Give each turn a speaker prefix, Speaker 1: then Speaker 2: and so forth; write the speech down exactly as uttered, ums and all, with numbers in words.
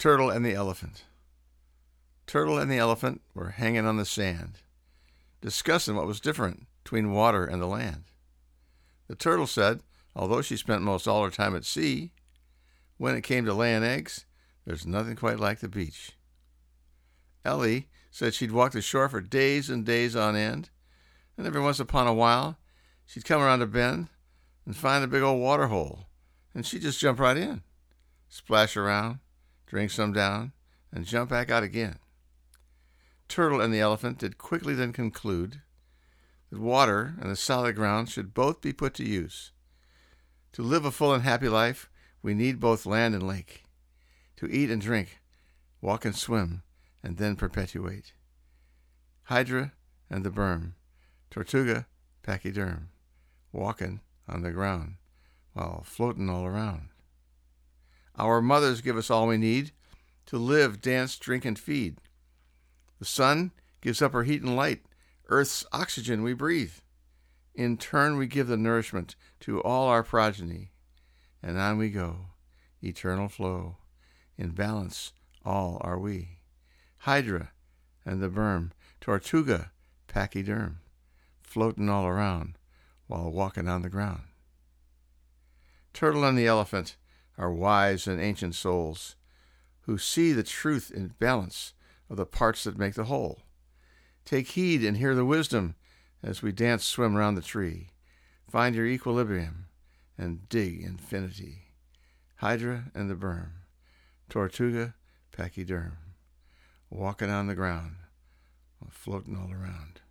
Speaker 1: Turtle and the Elephant. Turtle and the elephant were hanging on the sand, discussing what was different between water and the land. The turtle said, although she spent most all her time at sea, when it came to laying eggs, there's nothing quite like the beach. Ellie said she'd walk the shore for days and days on end, and every once upon a while, she'd come around a bend and find a big old water hole, and she'd just jump right in, splash around, drink some down, and jump back out again. Turtle and the elephant did quickly then conclude that water and the solid ground should both be put to use. To live a full and happy life, we need both land and lake. To eat and drink, walk and swim, and then perpetuate. Hydra and the berm, Tortuga, pachyderm, walking on the ground while floating all around. Our mothers give us all we need to live, dance, drink, and feed. The sun gives up her heat and light, Earth's oxygen we breathe. In turn, we give the nourishment to all our progeny, and on we go, eternal flow. In balance, all are we. Hydra and the berm, Tortuga, pachyderm, floating all around while walking on the ground. Turtle and the elephant are wise and ancient souls who see the truth in balance of the parts that make the whole. Take heed and hear the wisdom as we dance, swim round the tree. Find your equilibrium and dig infinity. Hydra and the berm, Tortuga, pachyderm, walking on the ground, floating all around.